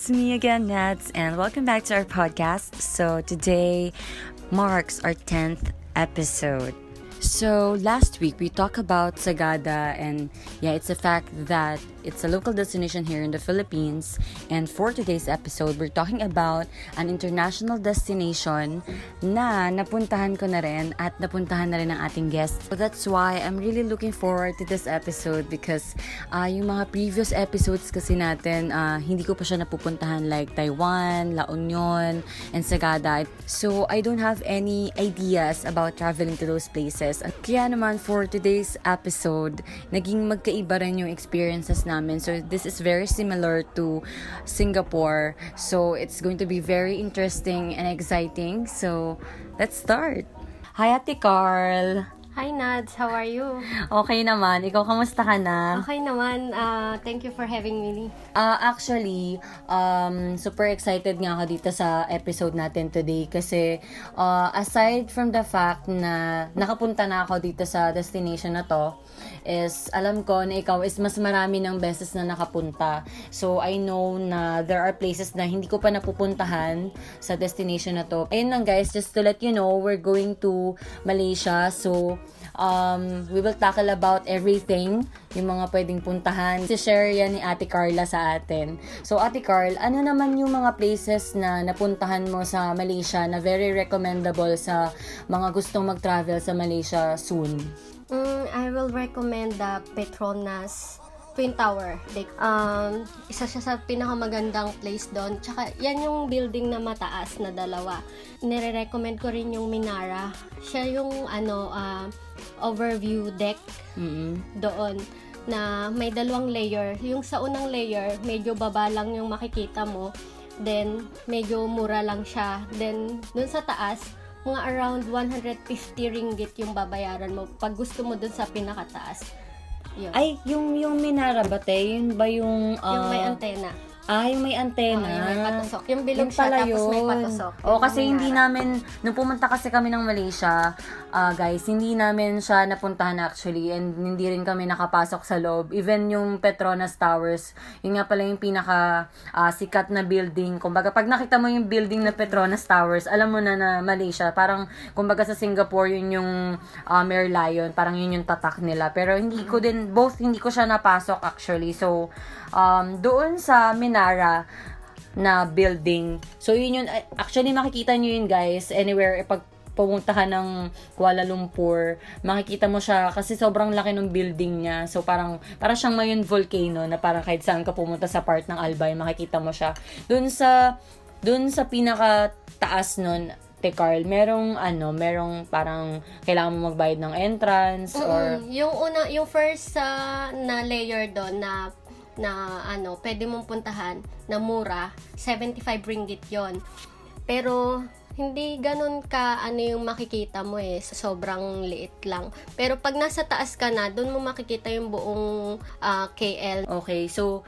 it's me again, Nads, and welcome back to our podcast. So today marks our 10th episode. So last week we talked about Sagada, and it's a fact that it's a local destination here in the Philippines. And for today's episode, we're talking about an international destination na napuntahan ko na rin at napuntahan na rin ng ating guest. So that's why I'm really looking forward to this episode because yung mga previous episodes kasi natin, hindi ko pa siya napupuntahan like Taiwan, La Union, and Sagada. So I don't have any ideas about traveling to those places. At kaya naman for today's episode, naging magkaiba rin yung experiences namin. So this is very similar to Singapore. So it's going to be very interesting and exciting. So let's start. Hi, Ate Carl. Hi, Nads. How are you? Okay naman. Ikaw, kamusta ka na? Okay naman. Thank you for having me. Actually, super excited nga ako dito sa episode natin today kasi aside from the fact na nakapunta na ako dito sa destination na to, is alam ko na ikaw is mas marami ng beses na nakapunta. So, I know na there are places na hindi ko pa napupuntahan sa destination na to. Ayun lang guys, just to let you know, we're going to Malaysia. So, we will tackle about everything, yung mga pwedeng puntahan. Si-share yan ni Ate Carla sa atin. So, Ate Carl, ano naman yung mga places na napuntahan mo sa Malaysia na very recommendable sa mga gustong mag-travel sa Malaysia soon? I will recommend the Petronas Twin Tower. Isa siya sa pinakamagandang place doon. Tsaka, yan yung building na mataas na dalawa. Nire-recommend ko rin yung Minara. Siya yung overview deck doon na may dalawang layer. Yung sa unang layer, medyo baba lang yung makikita mo. Then, medyo mura lang siya. Then, dun sa taas, mga around 150 ringgit yung babayaran mo pag gusto mo dun sa pinakataas. Yun. Ay, yung Minara ba, te? Yun ba yung... yung may antena. Yung may antena. Yung may patusok. Yung bilog siya, tapos may patusok. Kasi hindi namin, nung pumunta kasi kami ng Malaysia, guys, hindi namin siya napuntahan actually, and hindi rin kami nakapasok sa loob. Even yung Petronas Towers, yun nga pala yung pinaka sikat na building. Kumbaga, pag nakita mo yung building na Petronas Towers, alam mo na Malaysia. Parang, kumbaga sa Singapore, yun yung Merlion. Parang yun yung tatak nila. Pero hindi ko siya napasok actually. So, doon sa Minara na building. So, yun actually makikita nyo yun guys, anywhere, pag pumunta ka ng Kuala Lumpur, makikita mo siya kasi sobrang laki ng building niya. So, parang siyang Mayon volcano na parang kahit saan ka pumunta sa part ng Albay, makikita mo siya. Doon sa pinaka taas nun, Te Carl, merong parang kailangan mo magbayad ng entrance or yung first na layer doon na pwede mong puntahan na mura, 75 ringgit yon. Pero hindi ganun ka yung makikita mo sobrang liit lang. Pero pag nasa taas ka na, doon mo makikita yung buong KL. Okay, so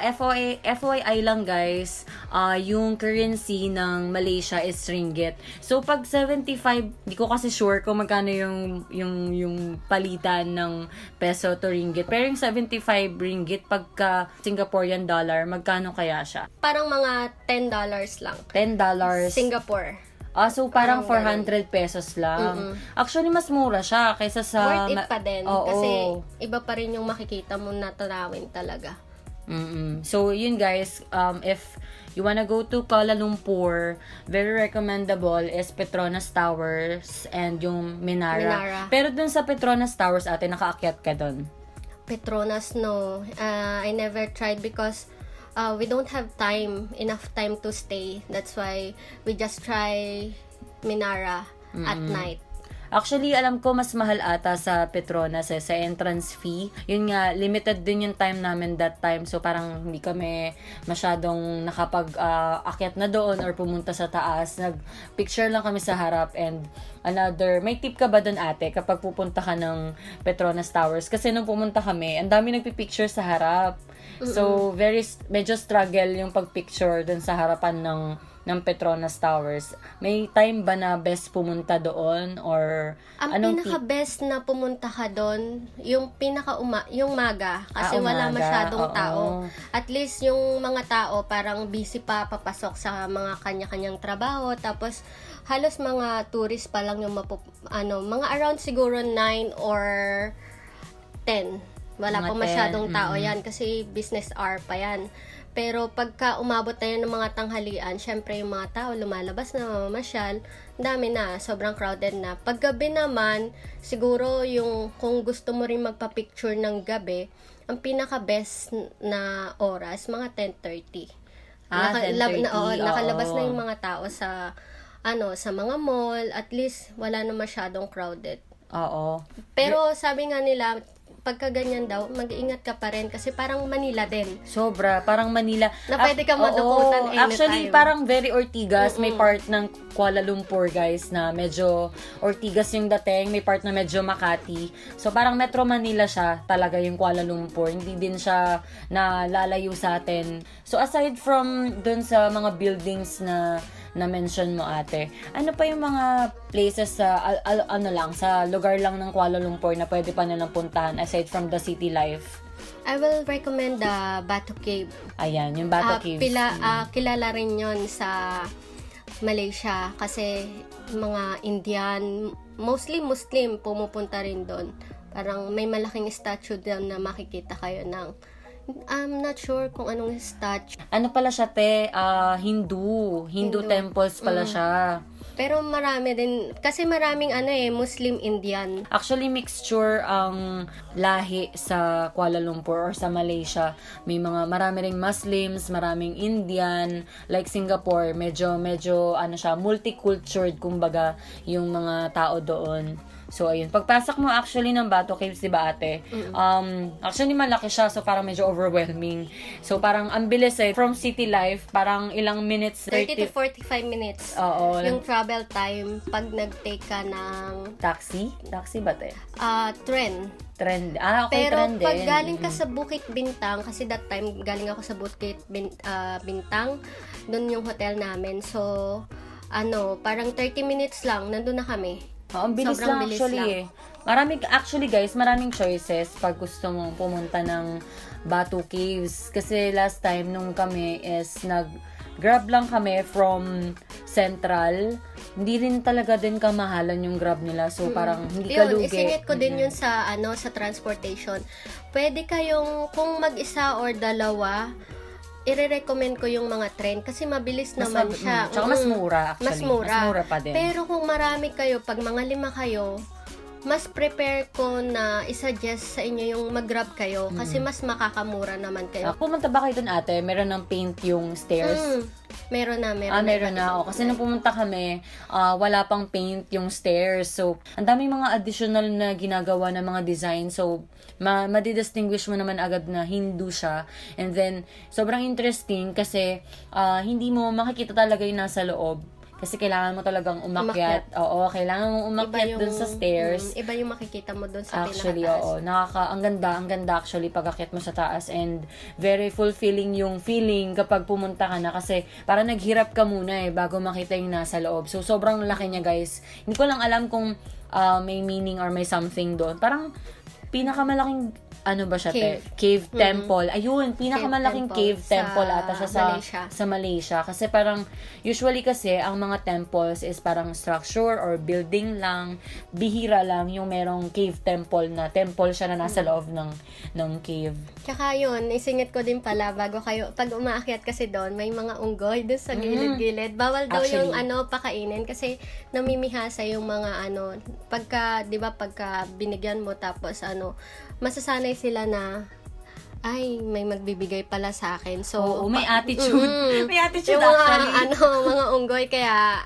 FYI lang guys, yung currency ng Malaysia is ringgit. So pag 75, di ko kasi sure kung magkano yung palitan ng peso to ringgit. Pero yung 75 ringgit pagka Singaporean dollar, magkano kaya siya? Parang mga $10 lang. $10 Singapore. So parang 400 pesos lang. Actually, mas mura siya kaysa sa... Worth it pa din. Kasi iba pa rin yung makikita mo na tanawin talaga. So, yun guys, if you wanna go to Kuala Lumpur, very recommendable is Petronas Towers and yung Minara. Pero dun sa Petronas Towers, ate, nakaakyat ka dun? Petronas, no. I never tried because we don't have enough time to stay. That's why we just try Minara at night. Actually, alam ko mas mahal ata sa Petronas sa entrance fee. Yun nga, limited din yung time namin that time. So, parang hindi kami masyadong nakapag-akyat na doon or pumunta sa taas. Nag-picture lang kami sa harap and may tip ka ba doon ate kapag pupunta ka ng Petronas Towers? Kasi nung pumunta kami, ang dami nagpipicture sa harap. So, medyo struggle yung pag-picture dun sa harapan ng ng Petronas Towers. May time ba na best pumunta doon or Ang pinaka-best na pumunta ka doon, yung yung maga kasi wala umaga. masyadong Oo. tao. At least yung mga tao parang busy pa papasok sa mga kanya-kanyang trabaho, tapos halos mga tourist pa lang yung mga around siguro 9 or 10. Wala Mga pa masyadong 10, tao yan kasi business hour pa yan. Pero pagka umabot tayo ng mga tanghalian, syempre yung mga tao lumalabas na mamamasyal, dami na, sobrang crowded na. Paggabi naman, siguro yung kung gusto mo rin magpa-picture ng gabi, ang pinaka-best na oras, mga 10:30. 10:30. Nakalabas na Oo. yung mga tao sa sa mga mall, at least wala na masyadong crowded. Oo. Pero sabi nga nila, pagka ganyan daw, mag-iingat ka pa rin kasi parang Manila din. Sobra, parang Manila. Na pwede ka madukutan anytime. Actually, parang very Ortigas. May part ng Kuala Lumpur, guys, na medyo Ortigas yung dating. May part na medyo Makati. So, parang Metro Manila siya talaga yung Kuala Lumpur. Hindi din siya nalalayo sa atin. So, aside from dun sa mga buildings na mention mo, ate, ano pa yung mga places sa sa lugar lang ng Kuala Lumpur na pwede pa nilang puntahan aside from the city life? I will recommend the Batu Cave. Ayan, yung Batu Caves. Kilala rin yon sa Malaysia kasi mga Indian, mostly Muslim, pumupunta rin doon. Parang may malaking statue doon na makikita kayo ng I'm not sure kung anong statue. Ano pala siya, te? Hindu temples pala siya. Pero marami din, kasi maraming Muslim-Indian. Actually, mixture ang lahi sa Kuala Lumpur or sa Malaysia. Marami ring Muslims, maraming Indian, like Singapore, medyo multicultural kumbaga yung mga tao doon. So, ayun. Pagpasok mo actually ng Batu Caves, di ba, ate? Actually, malaki siya. So, parang medyo overwhelming. So, parang ang bilis From city life, parang ilang minutes. 30 to 45 minutes. Oo. Yung travel time pag nag-take ka ng Taxi? Taxi ba, te? Tren. Trend. Okay, Pero trend din. pag galing ka sa Bukit Bintang, kasi that time galing ako sa Bukit Bintang, doon yung hotel namin. So, parang 30 minutes lang, nandun na kami. Ang bilis Sobrang lang bilis actually lang. Maraming choices pag gusto mong pumunta ng Batu Caves. Kasi last time nung kami is nag-grab lang kami from Central. Hindi rin talaga din kamahalan yung grab nila. So parang hindi ka lugi. Isingit ko din yun sa sa transportation. Pwede kayong kung mag-isa or dalawa, i-recommend ko yung mga train kasi mabilis naman siya. Tsaka mas mura actually. Mas mura. Mas mura pa din. Pero kung marami kayo, pag mga 5 kayo, mas prepare ko na i-suggest sa inyo yung mag-grab kayo kasi mas makakamura naman kayo. Pumunta ba kayo dun, ate? Meron ng paint yung stairs? Meron na. Meron na. Kasi nung pumunta kami, wala pang paint yung stairs. So, ang daming mga additional na ginagawa ng mga design. So, madidistinguish mo naman agad na Hindu siya. And then, sobrang interesting kasi hindi mo makikita talaga yung nasa loob. Kasi kailangan mo talagang umakyat. Oo, kailangan mo umakyat dun sa stairs. Iba yung makikita mo dun sa Actually, pinakataas. ang ganda actually pag-akyat mo sa taas and very fulfilling yung feeling kapag pumunta ka na kasi parang naghirap ka muna bago makita yung nasa loob. So, sobrang laki niya, guys. Hindi ko lang alam kung may meaning or may something doon. Parang pinakamalaking Cave temple. Ayun, pinakamalaking cave temple ata siya sa Malaysia. Kasi parang, usually kasi, ang mga temples is parang structure or building lang. Bihira lang yung merong cave temple na temple siya na nasa loob ng cave. Tsaka yun, isingit ko din pala bago kayo, pag umaakyat kasi doon, may mga unggoy doon sa gilid-gilid. Bawal daw Actually, yung pakainin kasi namimihasa yung mga pagka, di ba, pagka binigyan mo tapos masasanay sila na ay, may magbibigay pala sa akin. So, may attitude. May attitude yung actually. mga unggoy, kaya,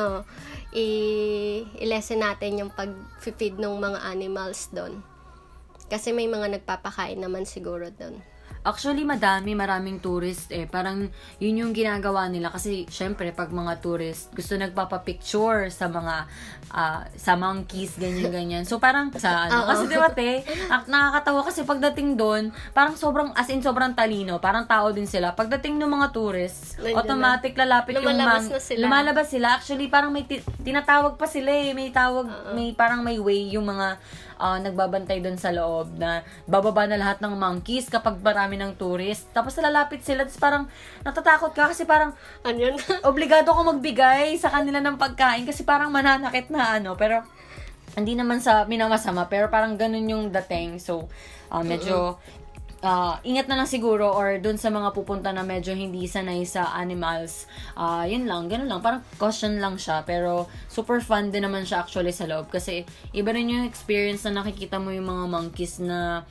i-lesson natin yung pag-feed ng mga animals doon. Kasi may mga nagpapakain naman siguro doon. Actually, maraming tourist Parang yun yung ginagawa nila kasi syempre pag mga tourist gusto nagpapapicture sa mga sa monkeys, ganyan. So parang sa kasi diba nakakatawa kasi pagdating doon, parang sobrang talino, parang tao din sila. Pagdating ng mga tourists, automatic lalapit lumalabas sila. Actually, parang may tinatawag pa sila may parang may way yung mga nagbabantay doon sa loob na bababa na lahat ng monkeys kapag marami ng tourist. Tapos lalapit sila, tapos parang natatakot ka kasi parang obligado ako magbigay sa kanila ng pagkain kasi parang mananakit na pero hindi naman sa minamasama, pero parang ganun yung dating. So, medyo ingat na lang siguro or dun sa mga pupunta na medyo hindi sanay sa animals. Yun lang, ganun lang. Parang caution lang siya. Pero super fun din naman siya actually sa loob. Kasi iba rin yung experience na nakikita mo yung mga monkeys na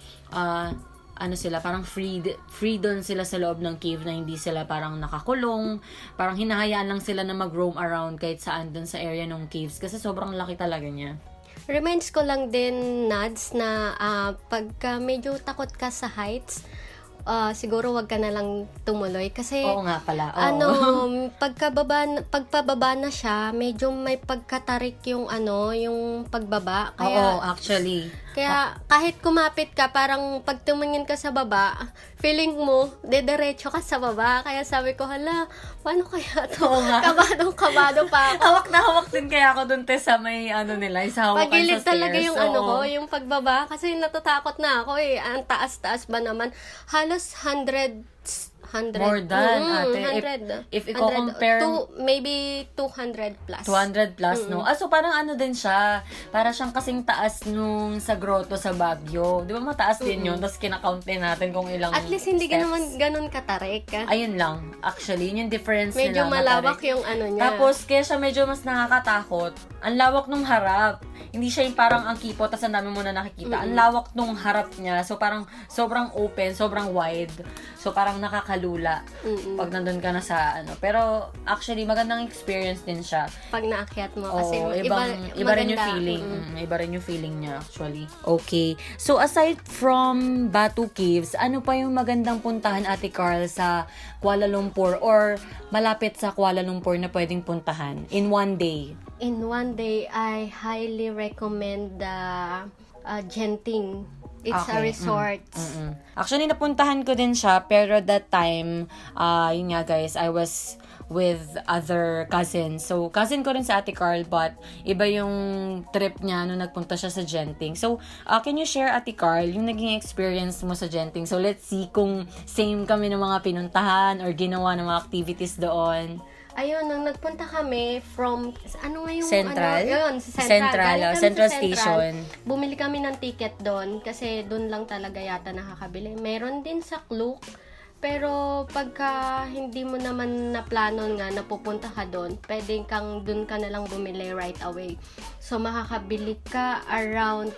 sila, parang free doon sila sa loob ng cave na hindi sila parang nakakulong. Parang hinahayaan lang sila na mag-roam around kahit saan doon sa area ng caves. Kasi sobrang laki talaga niya. Reminds ko lang din, Nads, na pagka medyo takot ka sa heights, siguro wag ka na lang tumuloy. Kasi, oo nga pala. Oo. pagpababa na siya, medyo may pagkatarik yung pagbaba. Oo, actually. Kaya kahit kumapit ka, parang pag tumingin ka sa baba, feeling mo, dediretso ka sa baba. Kaya sabi ko, hala, paano kaya to? Kabado pa ako. Hawak na hawak din kaya ako dun sa may nila, sa hawakan Pagilid sa stairs. talaga yung yung pagbaba. Kasi natatakot na ako Ang taas-taas ba naman? Halos 100. More than, ate. 100. If i-compare... Maybe 200 plus. 200 plus, no? So parang din siya. Para siyang kasing taas nung sa grotto sa Baguio. Di ba mataas din yun? Tapos kinakount din natin kung ilang At least hindi steps. ka naman ganun katarik. Ayun lang. Actually, yun yung difference medyo nila. Medyo malawak yung niya. Tapos, kaya siya medyo mas nakakatakot. Ang lawak nung harap. Hindi siya yung parang ang kipo, tapos ang dami mo na nakikita. Ang lawak nung harap niya. So, parang sobrang open, sobrang wide. So, parang nakakalula pag nandun ka na sa Pero, actually, magandang experience din siya. Pag naakyat mo. Kasi iba rin yung feeling. Iba rin yung feeling niya, actually. Okay. So, aside from Batu Caves, ano pa yung magandang puntahan, Ate Carl, sa Kuala Lumpur or malapit sa Kuala Lumpur na pwedeng puntahan in one day? In one day, I highly recommend the Genting. It's a resort. Actually, napuntahan ko din siya, pero that time, yun nga guys, I was with other cousins. So, cousin ko rin sa Ate Carl, but iba yung trip niya nung nagpunta siya sa Genting. So, can you share, Ate Carl, yung naging experience mo sa Genting? So, let's see kung same kami ng mga pinuntahan or ginawa ng mga activities doon. Ayun, nung nagpunta kami from, Central? Central. Central Station. Bumili kami ng ticket doon kasi doon lang talaga yata nakakabili. Meron din sa Klook, pero pagka hindi mo naman na plano nga na pupunta ka doon, pwedeng doon ka na lang bumili right away. So, makakabili ka around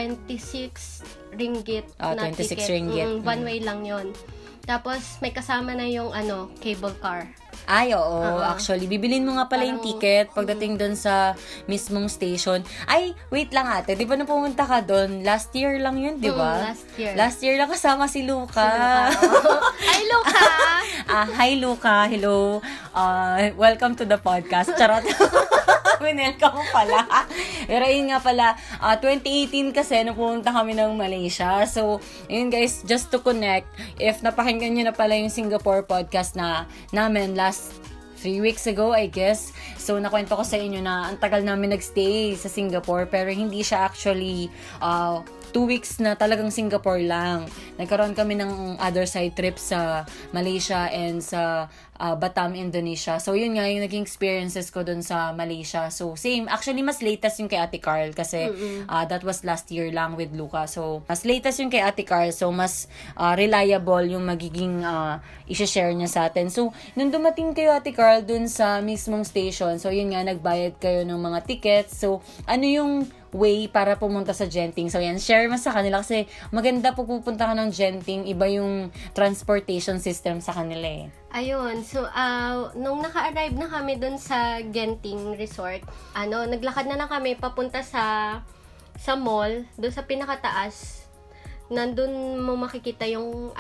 26 ringgit na 26 ticket. ringgit. One way lang yon. Tapos, may kasama na yung cable car. Ay, oo. Actually, bibilin mo nga pala yung ticket pagdating doon sa mismong station. Ay, wait lang ate. Di ba nung pumunta ka doon? Last year lang yun, di ba? Last year. Last year lang kasama si Luca. Hi, Luca! Hi, Luca. Hello. Welcome to the podcast. Charot. Welcome pala. Pero yun nga pala, 2018 kasi nung pumunta kami ng Malaysia. So, yun guys, just to connect, if napakinggan nyo na pala yung Singapore podcast namin last 3 weeks ago, I guess. So, nakwento ko sa inyo na ang tagal namin nagstay sa Singapore, pero hindi siya actually 2 weeks na talagang Singapore lang. Nagkaroon kami ng other side trips sa Malaysia and sa Batam, Indonesia. So, yun nga yung naging experiences ko dun sa Malaysia. So, same. Actually, mas latest yung kay Ate Carl kasi that was last year lang with Luca. So, mas latest yung kay Ate Carl. So, mas reliable yung magiging isi-share niya sa atin. So, nung dumating kayo, Ate Carl, dun sa mismong station, so, yun nga, nagbayad kayo ng mga tickets. So, ano yung way para pumunta sa Genting? So, yan, share mo sa kanila kasi maganda po pupunta ka ng Genting. Iba yung transportation system sa kanila eh. Ayun, so, nung naka-arrive na kami dun sa Genting Resort, naglakad na lang kami papunta sa mall, dun sa pinakataas. nandun mo makikita yung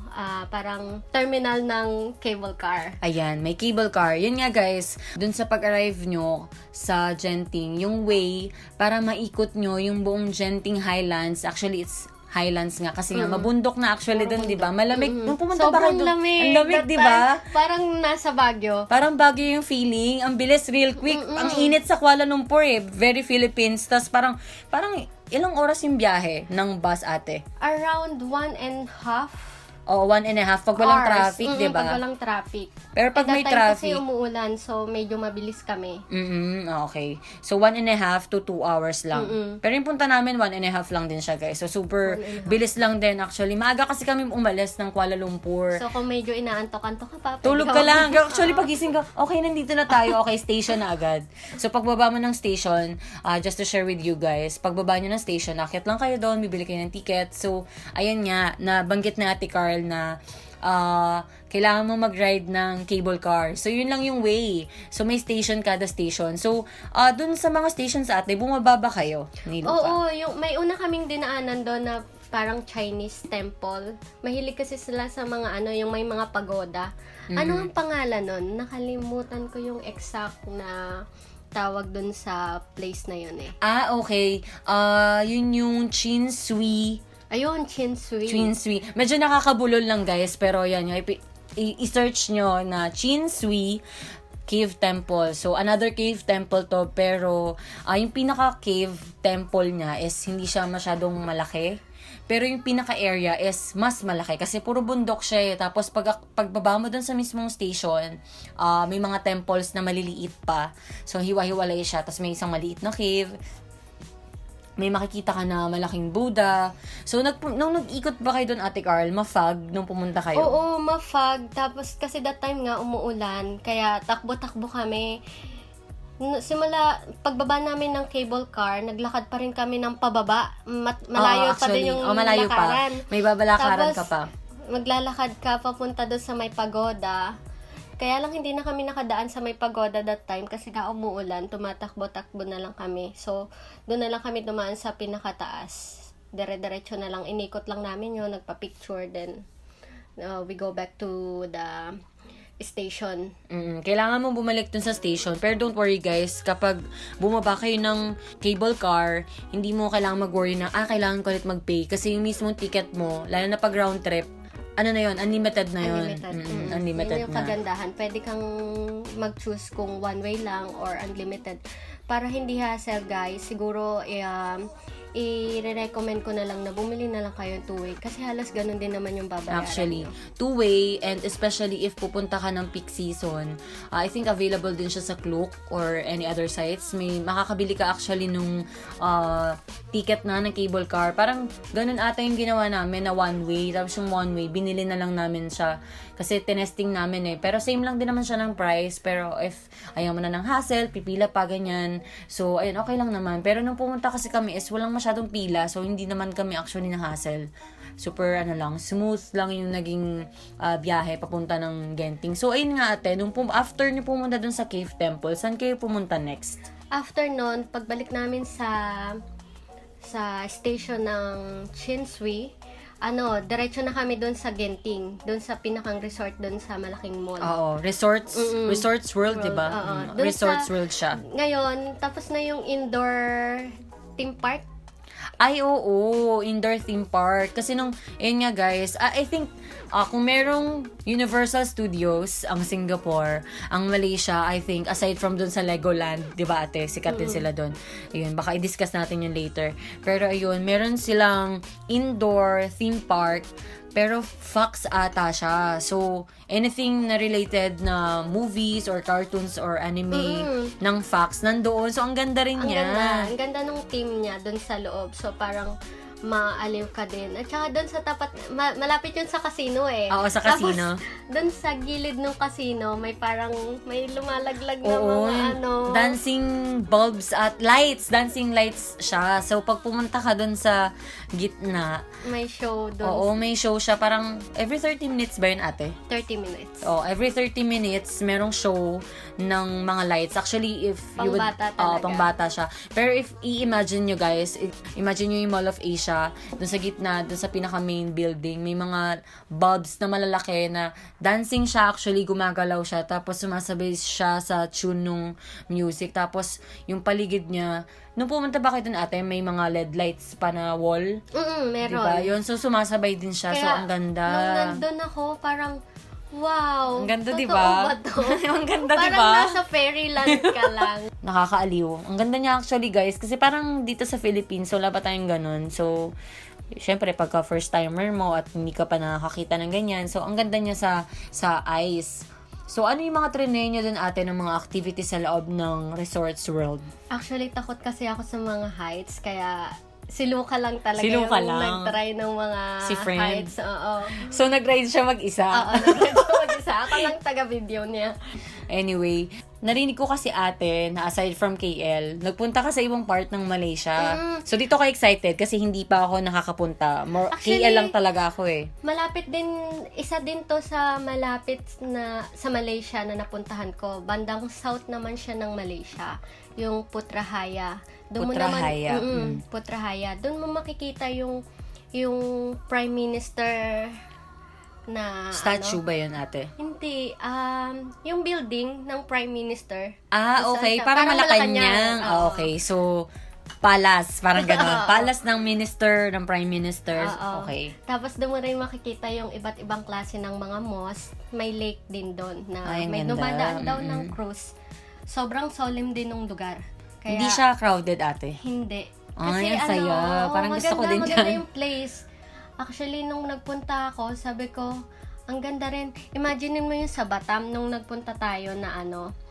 parang terminal ng cable car. Ayan, may cable car. Yun nga guys, dun sa pag-arrive nyo sa Genting, yung way para maikot nyo yung buong Genting Highlands. Actually, it's Highlands nga kasi nga mabundok na actually doon, 'di ba? Malamig. Nung pumunta ba kayo doon? Ang lamig, 'di ba? Parang nasa Baguio. Parang Baguio yung feeling. Ang bilis, real quick. Ang init sa Kuala Lumpur eh. Very Philippines. Tas parang ilang oras yung biyahe ng bus, ate? Around 1.5. O, 1.5 pag walang traffic, di ba? Pag walang traffic. Pero pag may traffic, kasi umuulan, so medyo mabilis kami. Okay. So, 1.5 to 2 hours lang. Pero yung punta namin, 1.5 lang din siya, guys. So, super bilis lang din, actually. Maaga kasi kami umalis ng Kuala Lumpur. So, kung medyo inaantok-antok ka pa, tulog ka lang. Actually, pagising ka, okay, nandito na tayo. Okay, station na agad. So, pagbaba mo ng station, just to share with you guys, pagbaba nyo ng station, akit lang kayo doon, bibili kayo ng ticket. So, ayan nga, nabanggit na Ate Carl na kailangan mo mag-ride ng cable car. So, yun lang yung way. So, may station kada station. So, dun sa mga stations ate, bumaba ba kayo? Oo, may una kaming dinaanan doon na parang Chinese temple. Mahilig kasi sila sa mga yung may mga pagoda. Ano ang pangalan nun? Nakalimutan ko yung exact na tawag doon sa place na yun eh. Okay. Yun yung Chin Sui. Ayun, Chin Sui. Medyo nakakabulol lang guys, pero yan, i-search nyo na Chin Sui Cave Temple. So, another cave temple to, pero yung pinaka-cave temple niya is hindi siya masyadong malaki. Pero yung pinaka-area is mas malaki kasi puro bundok siya eh. Tapos pagbaba mo dun sa mismong station, may mga temples na maliliit pa. So, hiwa-hiwalay siya. Tapos may isang maliit na cave. May makikita ka na malaking Buddha. So, nung nag-ikot ba kayo doon, Ate Carl, ma-fog nung pumunta kayo? Oo, ma-fog. Tapos, kasi that time nga, umuulan. Kaya, takbo-takbo kami. Pagbaba namin ng cable car, naglakad pa rin kami ng pababa. Malayo pa din yung malayo lakaran. Pa. May babalakaran ka pa. Maglalakad ka papunta doon sa may pagoda. Kaya lang hindi na kami nakadaan sa may pagoda that time kasi nga umuulan, tumatakbo-takbo na lang kami. So, doon na lang kami dumaan sa pinakataas. Dire-diretso na lang, inikot lang namin yun, nagpa-picture, then we go back to the station. Kailangan mo bumalik dun sa station. Pero don't worry guys, kapag bumaba kayo ng cable car, hindi mo kailangan mag-worry na, kailangan ko ulit mag-pay. Kasi yung mismong ticket mo, lalo na pag round trip, ano na yun? Unlimited na yun. Unlimited yun yung kagandahan. Pwede kang mag-choose kung one way lang or unlimited. Para hindi hassle guys, siguro i-recommend ko na lang na bumili na lang kayo ng two-way kasi halos ganun din naman yung babayaran. Actually, two-way, and especially if pupunta ka ng peak season, I think available din siya sa Klook or any other sites. May makakabili ka actually nung ticket na ng cable car. Parang ganun ata yung ginawa namin na one-way. Tapos yung one-way, binili na lang namin siya kasi tinesting namin eh. Pero same lang din naman siya ng price. Pero if ayaw mo na ng hassle, pipila pa ganyan. So, ayun, okay lang naman. Pero nung pumunta kasi kami is walang masyadong pila, so hindi naman kami actually na hassle. Super smooth lang yung naging biyahe papunta ng Genting. So ayun nga ate, after nyo pumunta dun sa Cave Temple, saan kayo pumunta next? After nun, pagbalik namin sa station ng Chin Sui, diretso na kami doon sa Genting, doon sa pinakang resort doon sa malaking mall. Oo, Resorts World, 'di ba? Resorts World siya. Ngayon, tapos na yung indoor theme park. Ay, oo, indoor theme park. Kasi yun nga guys, I think, kung merong Universal Studios, ang Singapore, ang Malaysia, I think, aside from dun sa Legoland, di ba ate, sikat din sila dun. Ayun, baka i-discuss natin yun later. Pero ayun, meron silang indoor theme park, pero Fox ata siya. So, anything na related na movies or cartoons or anime ng Fox, nandoon. So, ang ganda rin niya. Ang ganda nung team niya doon sa loob. So, parang maaliw ka din. At saka doon sa tapat, malapit yun sa casino eh. Oo, sa casino. Tapos, doon sa gilid ng casino, may lumalaglag na mga dancing bulbs at lights. Dancing lights siya. So, pag pumunta ka doon sa gitna, may show doon. Oo, may show siya. Parang every 30 minutes ba yun ate? 30 minutes. Every 30 minutes, merong show ng mga lights. Actually, if pangbata talaga. Pangbata siya. Pero if i-imagine nyo guys, imagine nyo yung Mall of Asia, siya. Doon sa gitna, doon sa pinaka-main building, may mga bulbs na malalaki na dancing siya actually, gumagalaw siya. Tapos sumasabay siya sa tune nung music. Tapos yung paligid niya, nung pumunta ba kayo dun ate, may mga LED lights pa na wall? Meron. Diba? Yun, so sumasabay din siya. Kaya, so ang ganda. Nung nandun ako, parang, wow. Ang ganda, totoo diba? ba to? Ang ganda, parang diba? nasa fairyland ka lang. Nakakaaliw. Ang ganda niya actually, guys. Kasi parang dito sa Philippines, wala pa tayong ganun. So, syempre, pagka first timer mo at hindi ka pa nakakita ng ganyan. So, ang ganda niya sa eyes. So, ano yung mga trinay nyo dun ate ng mga activities sa loob ng Resorts World? Actually, takot kasi ako sa mga heights, kaya si Luca lang talaga Luca yung lang. nag-try ng mga Si friend. heights. Oo. So, nag-ride siya mag-isa. Oo, nag-try siya mag-isa. Ako lang taga-video niya. Anyway, narinig ko kasi ate na aside from KL, nagpunta ka sa ibang part ng Malaysia. So, dito ka excited kasi hindi pa ako nakakapunta. More, Actually, KL lang talaga ako eh. Malapit din, isa din to sa malapit na sa Malaysia na napuntahan ko. Bandang south naman siya ng Malaysia, yung Putrajaya. Putrajaya. Putrajaya. Doon mo makikita yung Prime Minister na Statue ba yun ate? Hindi, yung building ng Prime Minister. Ah, okay. Parang Malacanang. Ah, okay. So, palace. Parang gano'n. Palace ng minister, ng prime minister. Okay. Tapos doon mo rin makikita yung iba't ibang klase ng mga mosque. May lake din doon na Ay, may ganda. dumadaan daw ng cruise. Sobrang solemn din ng lugar. Kaya, Hindi siya crowded ate. Hindi. Ay, ang saya. Parang gusto ko din maganda dyan. yung place. Actually, nung nagpunta ako, sabi ko, ang ganda rin. Imagine mo yung sa Batam, nung nagpunta tayo na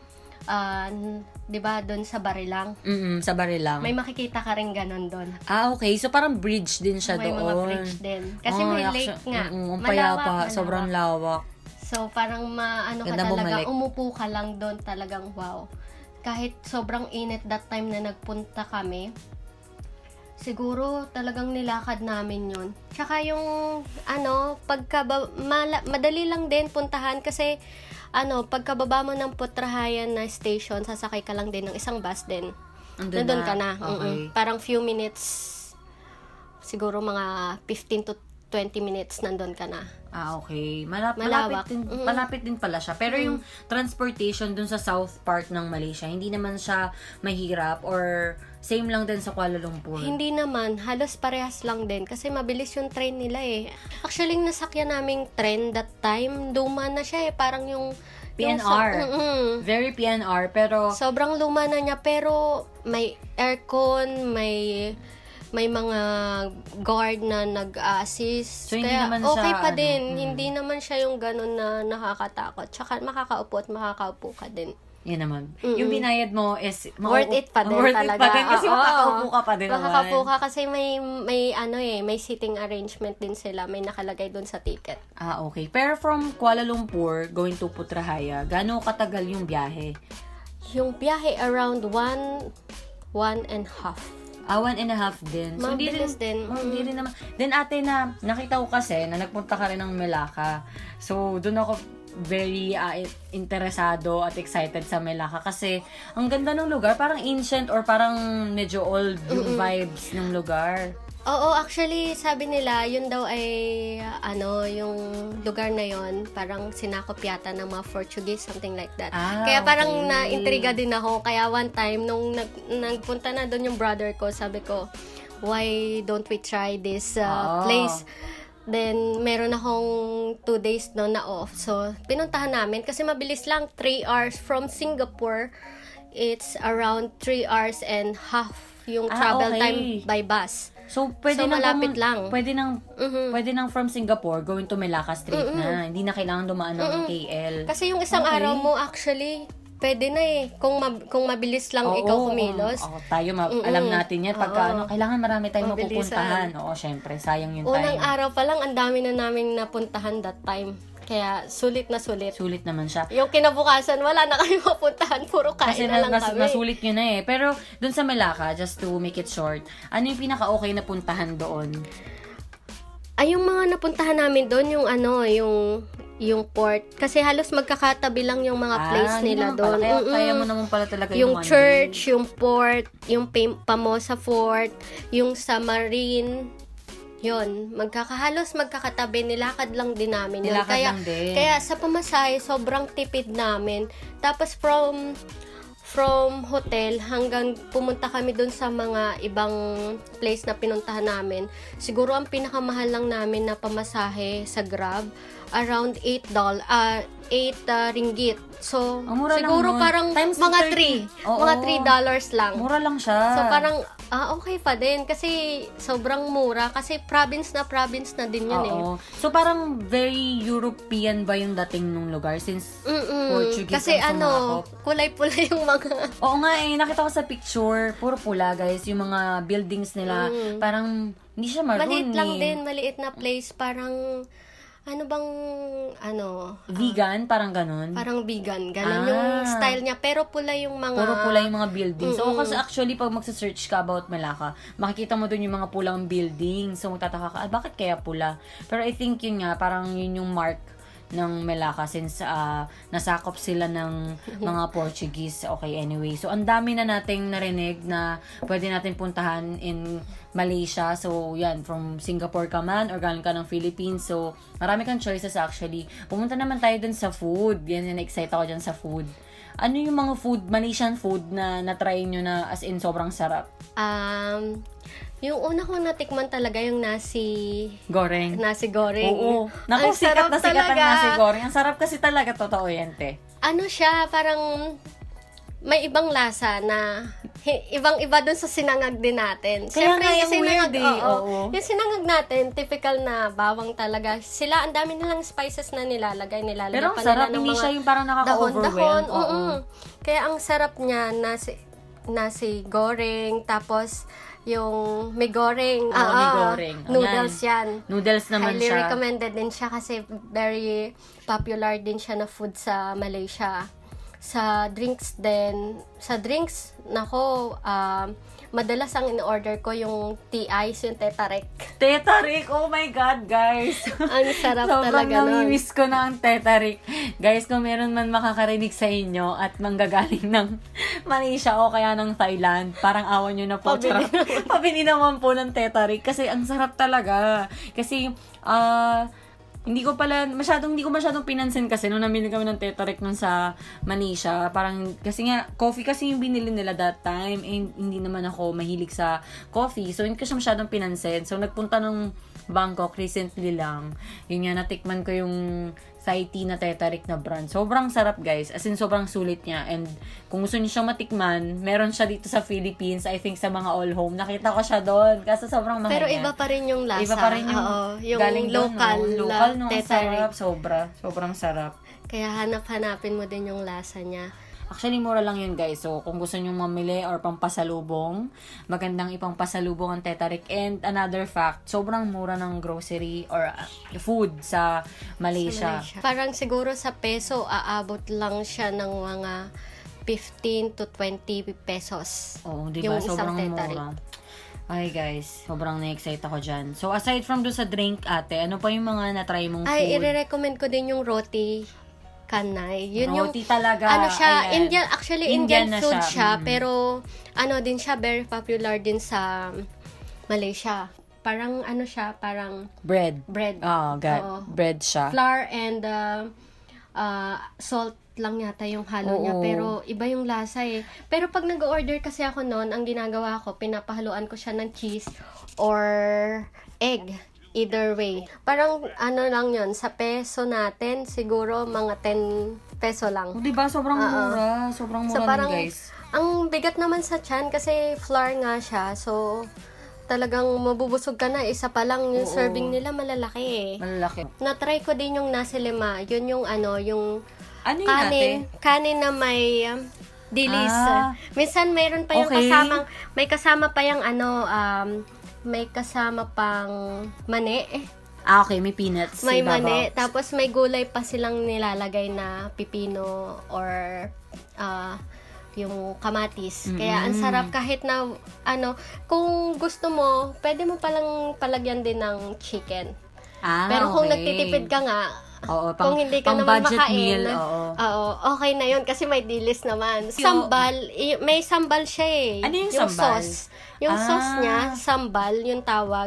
di ba, doon sa Barilang. Sa Barilang. May makikita ka rin ganon doon. Ah, okay. So, parang bridge din siya May doon. mga bridge din. Kasi may lake nga. Ang Malawak, payapa. malawak. Sobrang lawak. So, parang ka Ganda talaga, bumalik. umupo ka lang doon, talagang wow. Kahit sobrang init that time na nagpunta kami, siguro talagang nilakad namin yun. Tsaka yung, madali lang din puntahan kasi, pagkababa mo ng Putrajaya na station, sasakay ka lang din ng isang bus din. Nandun ka na. Okay. Parang few minutes, siguro mga 15 to 20 minutes nandun ka na. Ah, okay. Malawak. Malapit din pala siya. Pero yung transportation dun sa south part ng Malaysia, hindi naman siya mahirap or same lang din sa Kuala Lumpur? Hindi naman. Halos parehas lang din. Kasi mabilis yung train nila eh. Actually, yung nasakyan naming train that time, luma na siya eh. Parang yung PNR. Very PNR. Pero sobrang luma na niya. Pero may aircon, may mga guard na nag-assist. So, hindi Kaya naman okay siya, pa din. Hindi naman siya yung ganun na nakakatakot. Tsaka makakaupo at makakaupo ka din. yan naman. Yung binayad mo is Worth it pa din worth talaga. it pa din kasi makakaupo ka pa din Makakaupo naman. ka kasi may seating arrangement din sila. May nakalagay dun sa ticket. Ah, okay. Pero from Kuala Lumpur going to Putrajaya, gaano katagal yung biyahe? Yung biyahe around 1.5 1.5 din. So, Mabilis din. Hindi rin naman. Then, ate, nakita ko kasi na nagpunta ka rin ng Melaka. So, doon ako very interesado at excited sa Melaka kasi ang ganda ng lugar. Parang ancient or parang medyo old yung vibes ng lugar. Oo, actually, sabi nila, yun daw ay, yung lugar na yun, parang sinakop yata ng mga Portuguese, something like that. Kaya parang okay. na-intriga din ako. Kaya one time, nung nagpunta na doon yung brother ko, sabi ko, why don't we try this place? Then, meron akong 2 days noon na off. So, pinuntahan namin kasi mabilis lang, 3 hours from Singapore. It's around 3 hours and half yung travel time by bus. So, pwede nang malapit lang. Pwede nang from Singapore going to Melaka straight na. Hindi na kailangan dumaan ng KL. Kasi yung isang araw mo actually pwede na eh. Kung mabilis lang ikaw kumilos. Tayo alam natin yan. Pagka kailangan marami tayong Mabilisan. mapupuntahan. Oo, syempre. Sayang yung Unang time. araw pa lang, ang dami na namin napuntahan that time. Kaya sulit na sulit. Sulit naman siya. Yung kinabukasan, wala na kami mapuntahan. Puro kain na lang kami. Nasulit nyo na eh. Pero, dun sa Melaka, just to make it short, ano yung pinaka-okay na puntahan doon? Ay, yung mga napuntahan namin doon, yung port. Kasi halos magkakatabi lang yung mga place nila doon. Kaya mo naman pala talaga yung church, yung port, yung Pamosa Fort, yung sa Marine Yun, halos magkakatabi, nilakad lang din namin yun. Nilakad lang din. Kaya sa pamasahe, sobrang tipid namin. Tapos from hotel hanggang pumunta kami dun sa mga ibang place na pinuntahan namin, siguro ang pinakamahal lang namin na pamasahe sa Grab, around $8 ringgit. So, siguro parang times mga 30. mga $3 lang. Mura lang siya. So, parang, okay pa din. Kasi, sobrang mura. Kasi, province na din yun eh. So, parang very European ba yung dating nung lugar? Since Portuguese kasi ang sumakop. kulay-pula yung mga... Oo nga nakita ko sa picture. Puro pula, guys. Yung mga buildings nila. Parang, hindi siya maroon Maliit lang din. Maliit na place. Parang... vegan, parang ganun. Parang vegan, ganun yung style niya, pero pula yung mga... Puro pula yung mga buildings. So, kasi actually, pag magsa-search ka about Malacca, makikita mo dun yung mga pulang buildings. So, magtataka ka, bakit kaya pula? Pero I think yun nga, parang yun yung mark ng Malacca since nasakop sila ng mga Portuguese. Okay, anyway. So, ang dami na nating narinig na pwede natin puntahan in Malaysia. So, yan, from Singapore ka man or galing ka ng Philippines. So, marami kang choices actually. Pumunta naman tayo dun sa food. Yan, na-excite ako dyan sa food. Ano yung mga food, Malaysian food na na-try nyo na as in sobrang sarap? Yung una kong natikman talaga yung nasi goreng. Oo. Naku, sikat na sikat ang nasi goreng. Ang sarap kasi talaga, totoo yan, te. Ano siya, parang may ibang lasa na ibang-iba dun sa sinangag din natin. Kaya nga yung weird eh. Oo. Yung sinangag natin, typical na bawang talaga. Sila, ang dami nilang spices na nilalagay. Pero ang sarap, hindi siya yung parang nakaka-overwhelm. Kaya ang sarap niya, nasi goreng, tapos yung may goreng. Noodles yan. Noodles naman highly siya. Highly recommended din siya kasi very popular din siya na food sa Malaysia. Sa drinks din. Sa drinks, madalas ang in-order ko yung tea ice, yung Tetarik. Tetarik! Oh my God, guys! Ang sarap talaga nun. Sobrang namimiss ko na ang Tetarik. Guys, kung meron man makakarinig sa inyo at manggagaling ng Malaysia o kaya ng Thailand, parang awan nyo na po. Pabili naman po ng Tetarik kasi ang sarap talaga. Kasi, hindi ko masyadong pinansin kasi nung namili kami ng Tetarik nun sa Malaysia. Parang, kasi nga, coffee kasi yung binili nila that time. Eh, hindi naman ako mahilig sa coffee. So, hindi ko siya masyadong pinansin. So, nagpunta ng Bangkok recently lang. Yun nga, natikman ko yung Thai tea na Tetarik na brand. Sobrang sarap, guys. As in, sobrang sulit niya. And, kung gusto niyo siyang matikman, meron siya dito sa Philippines. I think sa mga all home. Nakita ko siya doon. Kaso sobrang mahal. Pero iba pa rin yung lasa. Iba pa rin yung galing local, local no? Tetarik. Sarap. Sobrang sarap. Kaya hanap-hanapin mo din yung lasa niya. Actually, mura lang yun, guys. So, kung gusto nyo mamili or pampasalubong, magandang ipang pasalubong ang Tetarik. And another fact, sobrang mura ng grocery or food sa Malaysia. Parang siguro sa peso, aabot lang siya ng mga 15 to 20 pesos. Oo, diba? Yung sobrang Tetarik. mura. Ay, guys, sobrang na-excite ako dyan. So, aside from doon sa drink, ate, ano pa yung mga na-try mong food? Ay, i-recommend ko din yung roti kanay. Yun roti yung, talaga. Ano siya, ayan. Indian food siya. Mm-hmm. Pero, din siya, very popular din sa Malaysia. Parang, parang... Bread. Oh, God. Bread siya. Flour and salt lang yata yung halo niya. Pero, iba yung lasa eh. Pero, pag nag-order kasi ako noon, ang ginagawa ko, pinapahaluan ko siya ng cheese or egg. Either way. Parang lang yun, sa peso natin, siguro mga 10 peso lang. Diba? Sobrang mura. Sobrang mura, so, parang, guys. Ang bigat naman sa tiyan kasi flour nga siya. So, talagang mabubusog ka na. Isa pa lang yung serving nila malalaki eh. Malalaki. Na-try ko din yung nasi lima. Yun yung yung ano kanin na may dilis. Minsan mayroon pa yung may kasama pa yung may kasama pang mani. Okay, may peanuts. May mani. Tapos may gulay pa silang nilalagay na pipino or yung kamatis. Kaya ang sarap kahit na kung gusto mo, pwede mo palang palagyan din ng chicken. Pero kung nagtitipid ka nga, kung hindi ka naman makain, okay na yun kasi may dilis naman. Sambal, may sambal siya eh. Ano yung sambal? Sauce. Yung sauce niya, sambal, yung tawag.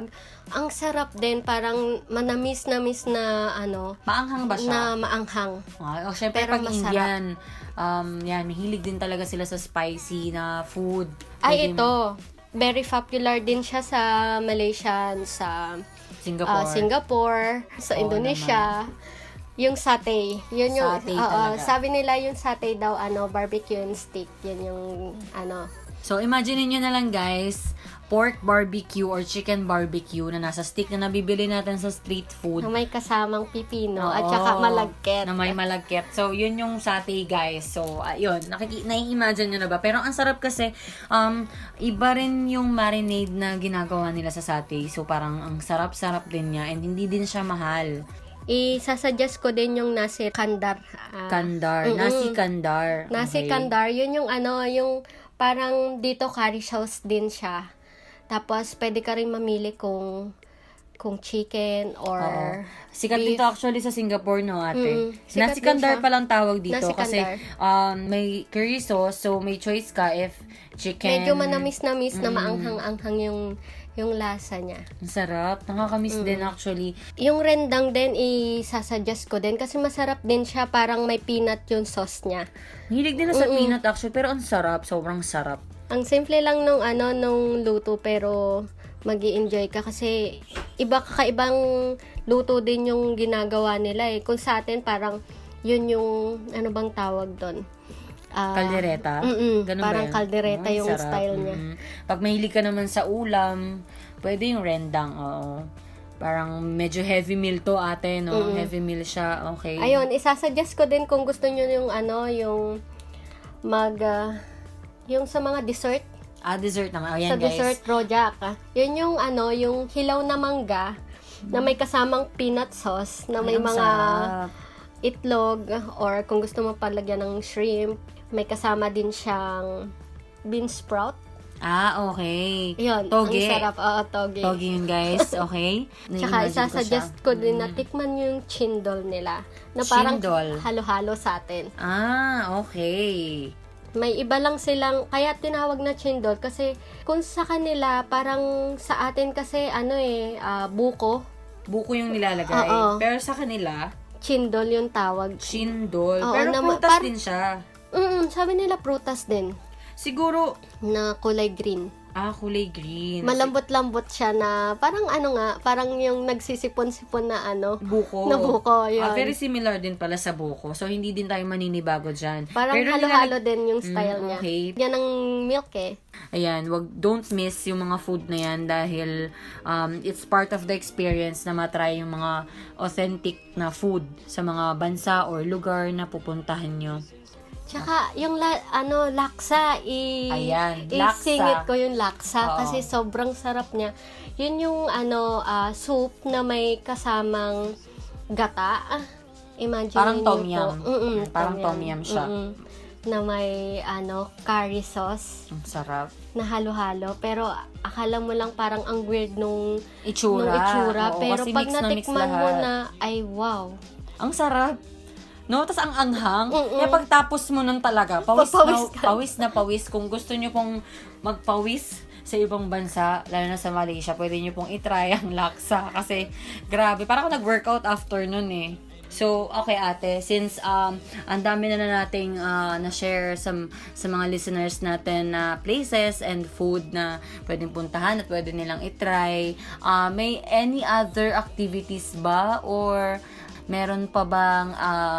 Ang sarap din, parang manamis-namis na ano. Maanghang ba siya? Na maanghang. Syempre Pero pag masarap. Indian, yan, mahilig din talaga sila sa spicy na food. Ay, ito. Very popular din siya sa Malaysia, sa Singapore, sa Indonesia. Yung satay. Yun yung, Satay talaga. sabi nila yung satay daw, barbecue and steak. Yun yung, So, imagine niyo na lang guys, pork barbecue or chicken barbecue na nasa stick na nabibili natin sa street food. na may kasamang pipino at Oo, saka malagkit. Na may malagkit. So, yun yung satay, guys. So, yun. Nai-imagine nyo na ba? Pero ang sarap kasi, iba rin yung marinade na ginagawa nila sa satay. So, parang ang sarap-sarap din niya and hindi din siya mahal. Isasuggest ko din yung nasi kandar. Nasi kandar. Nasi Okay. kandar, yun yung yung parang dito curry sauce din siya. Tapos, pwede ka rin mamili kung chicken or Sikat beef. dito actually sa Singapore, no, ate? Sikat Nasi din kandar siya. palang tawag dito Nasi kasi kandar. may curry sauce, so may choice ka if chicken. Medyo manamis-namis na maanghang-anghang yung lasa niya. Ang sarap. Nakakamiss din actually. Yung rendang din, isasuggest ko din kasi masarap din siya. Parang may peanut yung sauce niya. Hilig din na sa peanut actually, pero ang sarap. Sobrang sarap. Ang simple lang nung luto pero magi-enjoy ka kasi kakaibang luto din yung ginagawa nila eh. Kung sa atin parang yun yung bang tawag doon? Kaldereta? Ganun parang ba yun? kaldereta Ay, yung sarap. style niya. Pag mahilig ka naman sa ulam, pwede yung rendang, oo. Parang medyo heavy meal to, ate, no? Heavy meal siya, okay. Ayun, isasuggest ko din kung gusto nyo yung yung sa mga dessert. Dessert naman. Ayan, Sa guys. dessert rojak. Yun yung yung hilaw na mangga na may kasamang peanut sauce na may Ang mga sarap. itlog or kung gusto mo palagyan ng shrimp, may kasama din siyang bean sprout. Okay. Yun, Toge. ang sarap. Toge. Toge yun, guys. Okay? Tsaka Nai-imagine isasuggest siya. ko din na tikman yung chindol nila. Na parang Chindol. halo-halo sa atin. Okay. May iba lang silang, kaya tinawag na chindol kasi kung sa kanila, parang sa atin kasi buko, Buko yung nilalagay. Oo. Pero sa kanila, chindol yung tawag. chindol. Oo, Pero prutas din siya. Sabi nila prutas din Siguro, na kulay green. kulay green. Malambot-lambot siya na parang parang yung nagsisipon-sipon na Buko. na buko, yun. Very similar din pala sa buko. So, hindi din tayo maninibago dyan. Parang Pero halo-halo din yung style niya. okay. Yan ang milk eh. Ayan, don't miss yung mga food na yan dahil it's part of the experience na matry yung mga authentic na food sa mga bansa or lugar na pupuntahan nyo. Tsaka, yung laksa, Ayan, laksa. isingit ko yung laksa Oo. kasi sobrang sarap niya. Yun yung, soup na may kasamang gata. Imagine Parang niyo tom po. yum. Parang tom yum siya. Na may, curry sauce Ang sarap. na halo-halo. Pero, akala mo lang parang ang weird nung Itsura. Oo, pero kasi pag mix na mix natikman mo lahat. na, ay wow. Ang sarap. No, tas ang anghang. Kaya pagtapos mo nun talaga, Papawis ka. pawis. Kung gusto nyo pong magpawis sa ibang bansa, lalo na sa Malaysia, pwede nyo pong itry ang laksa. Kasi, grabe. Parang ako nag-workout after nun eh. So, okay ate, since ang dami na nating na-share sa mga listeners natin na places and food na pwedeng puntahan at pwede nilang itry, may any other activities ba? Or meron pa bang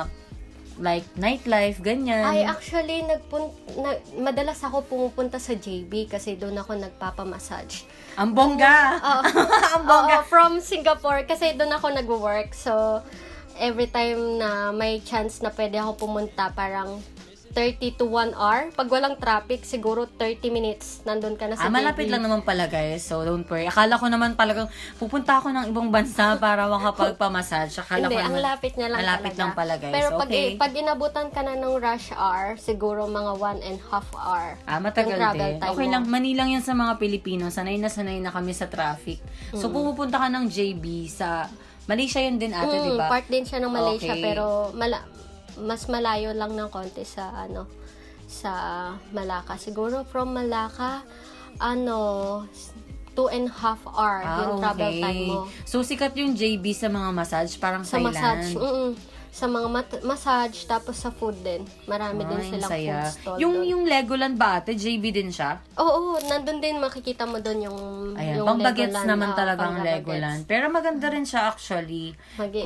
like nightlife, ganyan? Ay, actually, madalas ako pumupunta sa JB kasi doon ako nagpapamassage. Ang bongga! Ang bongga. From Singapore kasi doon ako nag-work. So, every time na may chance na pwede ako pumunta, parang 30 to 1 hour. Pag walang traffic, siguro 30 minutes nandun ka na sa JB. Malapit lang naman pala guys, so don't worry. Akala ko naman talagang pupunta ako ng ibang bansa para makapagpamassage. Akala Hindi, ko ang naman, lapit niya lang malapit talaga. lang pala guys. Pero okay. pag inabutan ka na ng rush hour, siguro mga 1.5 hour. Matagal yung travel din. time Okay mo. lang, mani lang yan sa mga Pilipino. Sanay na kami sa traffic. So, pupunta ka ng JB sa Malaysia yun din ate, di ba? Part din siya ng Malaysia, Okay. pero mas malayo lang ng konti sa sa Malacca. Siguro from Malacca, 2.5 hour yung travel time mo. So, sikat yung JB sa mga massage, parang Sa Thailand. massage, sa mga massage, tapos sa food din. Marami din silang saya. food stall Yung Legoland ba ate? JB din siya? Oo, nandun din makikita mo doon yung Ayan, yung pang-bagets Legoland, naman talagang pang-bagets. Legoland. Pero maganda rin siya actually.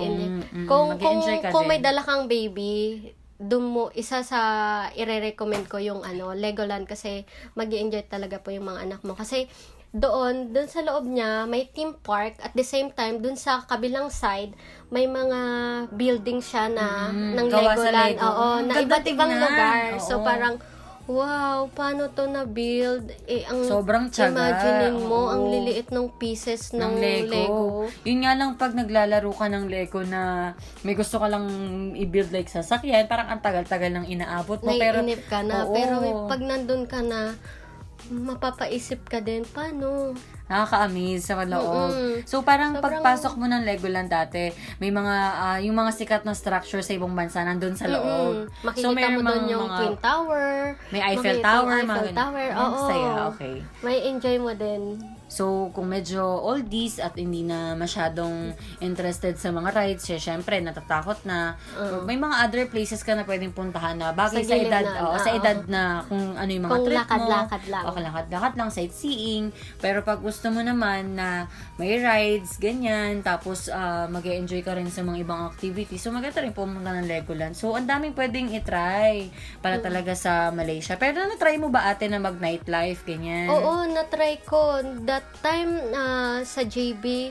Kung ka din. may dala kang baby, doon mo, isa sa ire-recommend ko yung Legoland kasi mag-enjoy talaga po yung mga anak mo. Kasi doon sa loob niya, may theme park. At the same time, doon sa kabilang side, may mga building siya na ng gawa sa Legoland. Lego. Oo, na Ganda iba't ibang tignan. lugar. Oo. So, parang, wow, paano to na-build? Ang Sobrang tiyaga. Imaginein mo, Oo. ang liliit ng pieces ng Lego. Yun nga lang pag naglalaro ka ng Lego na may gusto ka lang i-build like sasakyan, parang ang tagal-tagal nang inaabot mo. Naiinip ka na. Oo. Pero pag nandun ka na, mapapaisip ka din, paano? Nakaka-amaze sa loob. So, parang pagpasok mo ng Legoland dati, may mga, yung mga sikat na structure sa ibang bansa nandun sa loob. Makikita mo doon yung Twin Tower. May Eiffel makikita Tower. yung Eiffel Tower. Oo. Saya, okay. May enjoy mo din. So, kung medyo oldies at hindi na masyadong interested sa mga rides, syempre, natatakot na. May mga other places ka na pwedeng puntahan na bagay sa gilid edad, na, sa edad na kung ano yung mga Kung trip mo. lakad-lakad lang. O, lakad-lakad lang, sightseeing. Pero pag gusto mo naman na may rides, ganyan, tapos mag-e-enjoy ka rin sa mga ibang activities, so maganda rin pumunta ng Legoland. So, ang daming pwedeng itry para talaga sa Malaysia. Pero na-try mo ba ate na mag-nightlife, ganyan? Oo, na-try ko. That time sa JB,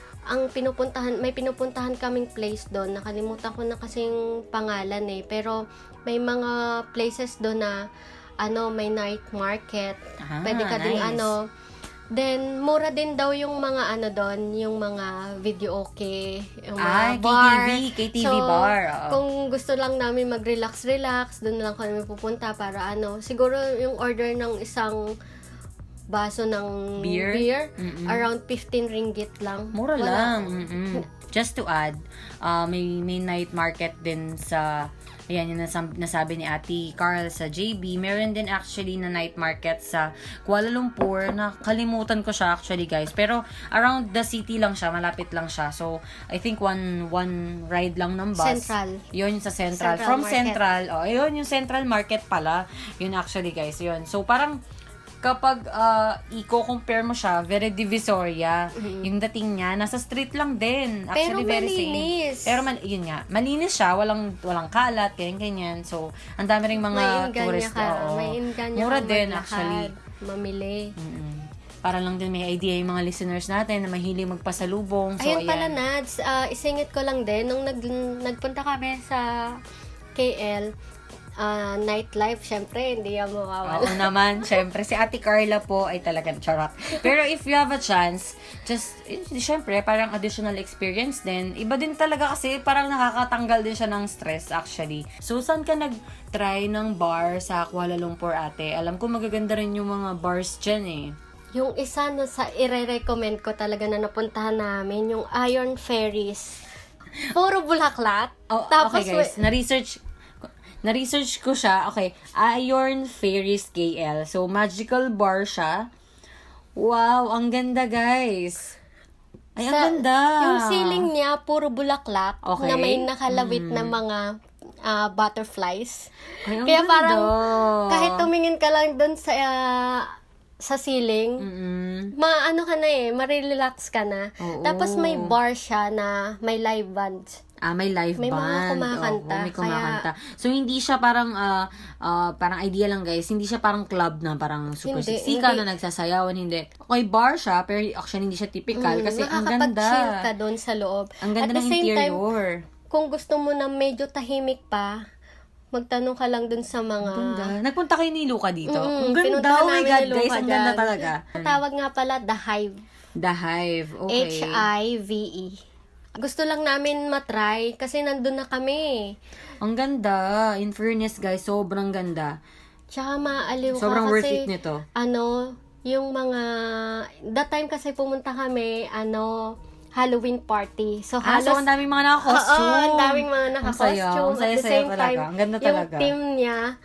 may pinupuntahan kaming place doon. Nakalimutan ko na kasing pangalan eh. Pero may mga places doon na may night market. Pwede ka ding nice. Then, mura din daw yung mga doon, yung mga video okay, yung KTV, mga bar. KTV so, bar. Kung gusto lang namin mag-relax, doon lang kami pupunta para siguro yung order ng isang baso ng beer around 15 ringgit lang. Mura lang. Just to add, may night market din sa ayan yung nasabi ni Ate Carl sa JB. Meron din actually na night market sa Kuala Lumpur. Nakalimutan ko siya actually guys. Pero around the city lang siya. Malapit lang siya. So, I think one ride lang ng bus. Central. Yun sa Central. Central From Market. Central. Yun yung Central Market pala. Yun actually guys. Yun. So, parang kapag i-compare mo siya, very divisoria. Yung dating niya, nasa street lang din. Actually, Pero very malinis. safe. Pero yun nga, malinis siya, walang kalat, ganyan. So, ang dami ring mga tourist. May inganya Mura ka din, maglakad, actually. mamili. Para lang din may idea yung mga listeners natin na mahilig magpasalubong. So, Ayun pala, Nads, isingit ko lang din, nung nagpunta kami sa KL, nightlife, syempre, hindi yan mawawala. Oo naman, syempre. Si Ate Carla po ay talagang charot. Pero if you have a chance, syempre, parang additional experience din. Iba din talaga kasi parang nakakatanggal din siya ng stress actually. So, saan ka nag-try ng bar sa Kuala Lumpur ate? Alam ko magaganda rin yung mga bars dyan eh. Yung isa na sa ire-recommend ko talaga na napuntahan namin, yung Iron Ferries. Puro bulaklak. Tapos, okay guys, na-research ko siya. Okay, Iron Ferries KL. So, magical bar siya. Wow, ang ganda guys. Ay, ang ganda. Yung ceiling niya, puro bulaklak. Okay. Na may nakalawit na mga butterflies. Ay, ang Kaya ganda. parang, kahit tumingin ka lang doon sa ceiling, maano ka na marirelax ka na. Oo. Tapos may bar siya na may live band. May live may band. May mga kumakanta. May kumakanta. So, hindi siya parang, parang idea lang guys, hindi siya parang club na parang super siksika na nagsasayawan, hindi. Okay, bar siya, pero actually hindi siya typical kasi ang ganda. Nakakapag-chill ka doon sa loob. Ang ganda ng interior. Time, kung gusto mo na medyo tahimik pa, magtanong ka lang dun sa mga... Ganda. Nagpunta kayo ni Luca dito? Ang ganda. Pinuntahan Oh my namin God, ni Luca guys. Ang ganda talaga. Tawag nga pala The Hive. The Hive. Okay. Hive. Gusto lang namin matry kasi nandun na kami. Ang ganda. In fairness, guys, sobrang ganda. Tsaka maaliw ka sobrang kasi... worth it nito. Yung mga... That time kasi pumunta kami, Halloween party. So, so ang daming mga naka-costume. Oo, ang daming mga naka-costume. Ang saya-saya talaga. Ang ganda talaga. Yung team niya,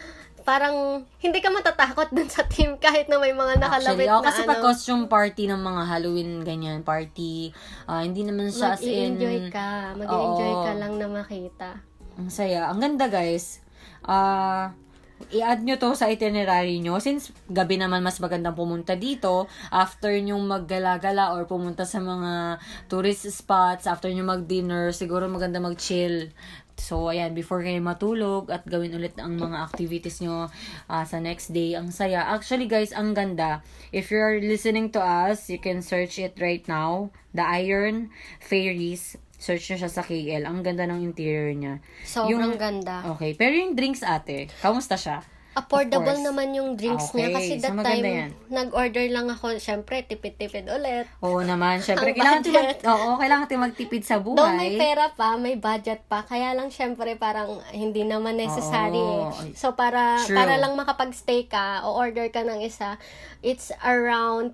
parang hindi ka matatakot dun sa team kahit na may mga nakalapit Actually, na kasi pag costume party ng mga Halloween, ganyan, party, hindi naman siya as in... Mag-i-enjoy ka lang na makita. Ang saya. Ang ganda, guys. I-add nyo to sa itinerary nyo. Since gabi naman mas magandang pumunta dito, after nyo maggala-gala or pumunta sa mga tourist spots, after nyo mag-dinner, siguro maganda mag-chill. So, ayan, before kayo matulog at gawin ulit ang mga activities nyo sa next day. Ang saya. Actually, guys, ang ganda. If you're listening to us, you can search it right now. The Iron Fairies. Search nyo siya sa KL. Ang ganda ng interior niya. Sobrang ganda. Okay. Pero yung drinks, ate, kamusta siya? Affordable naman yung drinks niya. Kasi that time, yan. nag-order lang ako. Siyempre, tipid-tipid ulit. Oo naman. Siyempre, kailangan natin magtipid sa buhay. Though may pera pa, may budget pa. Kaya lang, siyempre, parang hindi naman necessary. So, para lang makapag-stay ka, o order ka ng isa, it's around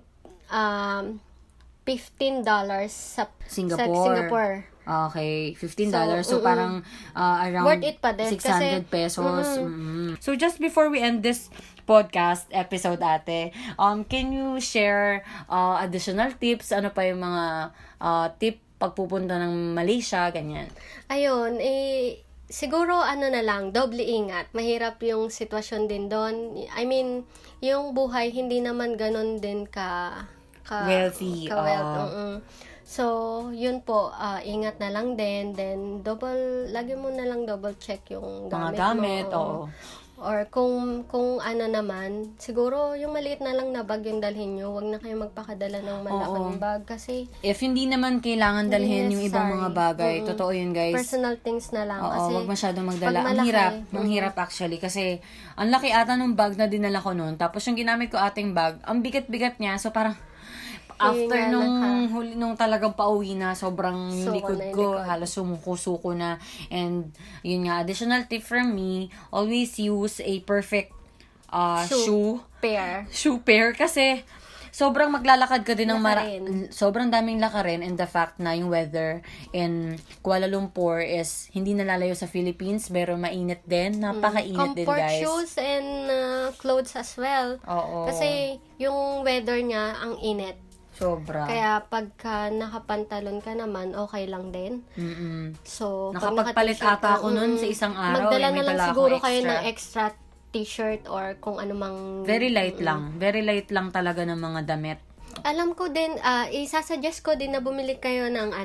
$15 sa Singapore. Okay, $15. So, parang around worth it pa din, 600 pesos. So, just before we end this podcast episode, ate, can you share additional tips? Ano pa yung mga tip pagpupunta ng Malaysia, ganyan? Ayun, siguro na lang, doble ingat. Mahirap yung sitwasyon din doon. I mean, yung buhay hindi naman ganun din wealthy. So, yun po, ingat na lang din. Then, lagi mo na lang double check yung gamit mo. Or kung ano naman, siguro yung maliit na lang na bag yung dalhin nyo. Huwag na kayo magpakadala ng malaking bag. Kasi, if hindi naman kailangan dalhin yung ibang mga bagay, totoo yun, guys. Personal things na lang. Kasi, huwag masyadong magdala. Ang hirap actually. Kasi, ang laki ata nung bag na dinala ko noon. Tapos yung ginamit ko ating bag, ang bigat-bigat niya. So, parang, after nung talagang pauwi na, sobrang yung likod ko, halos sumuko-suko na. And, yun nga, additional tip from me, always use a perfect shoe pair. Kasi, sobrang maglalakad ka din ng sobrang daming lakarin, and the fact na yung weather in Kuala Lumpur is hindi nalalayo sa Philippines, pero mainit din. Napakainit din, guys. Comfort shoes and clothes as well. Kasi, yung weather niya, ang init. Sobra. Kaya pagka nakapantalon ka naman, okay lang din. So, nakapagpalit ata ako nun sa isang araw. Magdala na lang siguro kayo ng extra t-shirt or kung ano mang... Very light lang. Very light lang talaga ng mga damit. Alam ko din, isasuggest ko din na bumili kayo ng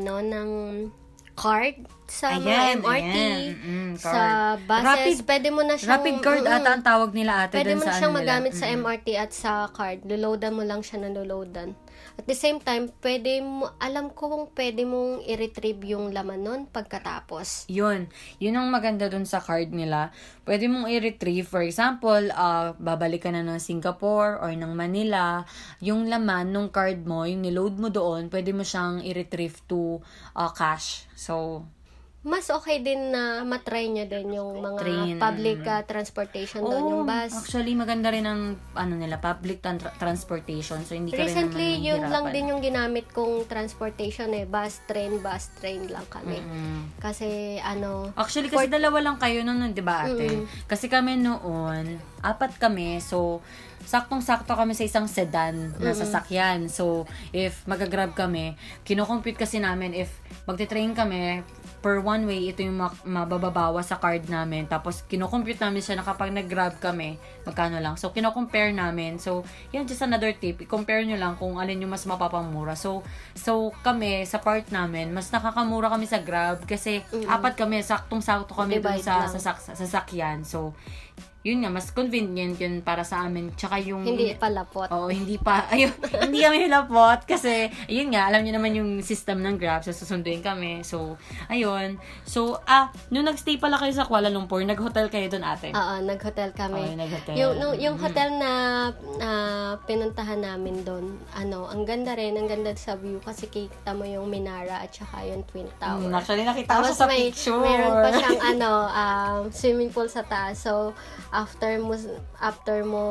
card sa mga MRT, sa buses. Pwede mo na siyang... Rapid card ata ang tawag nila ate. Pwede mo na siyang magamit sa MRT at sa card. Loloadan mo lang siya na loloadan. At the same time, alam ko kung pwede mong i-retrieve yung laman nun pagkatapos. Yun ang maganda dun sa card nila. Pwede mong i-retrieve. For example, babalik ka na ng Singapore or ng Manila. Yung laman ng card mo, yung niload mo doon, pwede mo siyang i-retrieve to cash. So, mas okay din na matry nyo din yung mga public transportation doon, yung bus. Actually, maganda rin ang nila, public transportation. So, hindi ka rin naman recently, yun lang din yung ginamit kong transportation bus train lang kami. Kasi, actually, kasi dalawa lang kayo noon, di ba ate? Kasi kami noon, 4 kami. So, saktong-sakto kami sa isang sedan na sasakyan. So, if magagrab kami, kino-compute kasi namin if magte-train kami, per one way, ito yung mababawa sa card namin. Tapos, kino-compute namin siya na kapag nag-grab kami, magkano lang. So, kino-compare namin. So, yan, just another tip. I-compare nyo lang kung alin yung mas mapapamura. So kami, sa part namin, mas nakakamura kami sa Grab kasi 4 kami, saktong-sakto kami dun sa sasakyan. So, yun nga, mas convenient yun para sa amin. Tsaka yung... Hindi palapot. Oo, hindi kami lapot. Kasi, yun nga, alam niyo naman yung system ng Grab. So, susunduin kami. So, ayun. So, nung nagstay pala kayo sa Kuala Lumpur, nag-hotel kayo doon, ate? Oo, nag-hotel kami. Nag-hotel. Yung hotel na pinuntahan namin doon, ang ganda rin. Ang ganda sa view kasi kita mo yung Minara at saka yung Twin Tower. Actually, nakita ko sa picture. Meron pa siyang swimming pool sa taas. So, after mo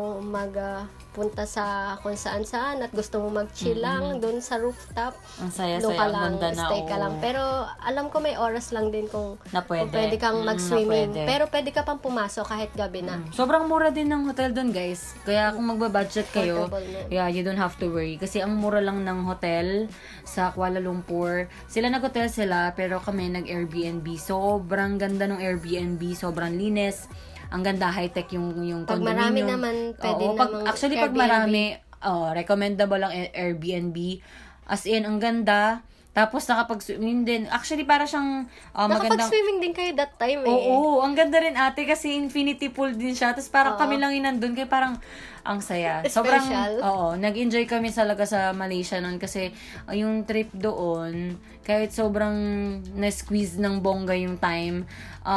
punta sa kung saan at gusto mo mag-chill lang doon sa rooftop, ang saya-saya, doon ka ang lang, ganda na. stay ka lang. Pero alam ko may oras lang din kung pwede. pwede kang mag-swimming. Na pwede. Pero pwede ka pang pumasok kahit gabi na. Sobrang mura din ng hotel doon, guys. Kaya kung magbabudget kayo, you don't have to worry. Kasi ang mura lang ng hotel sa Kuala Lumpur. Nag-hotel sila, pero kami nag-Airbnb. Sobrang ganda ng Airbnb, sobrang linis. Ang ganda, high-tech yung pag condominium. Marami naman, pwede namang actually, Airbnb. pag marami, recommendable ang Airbnb. As in, ang ganda. Tapos nakapag-swimming din. Actually, para siyang magandang... Nakapag-swimming din kayo that time Oo, ang ganda rin ate kasi infinity pool din siya. Tapos parang kami lang inandun. Kaya parang ang saya. Sobrang, nag-enjoy kami talaga sa Malaysia noon kasi yung trip doon, kahit sobrang na-squeeze ng bongga yung time,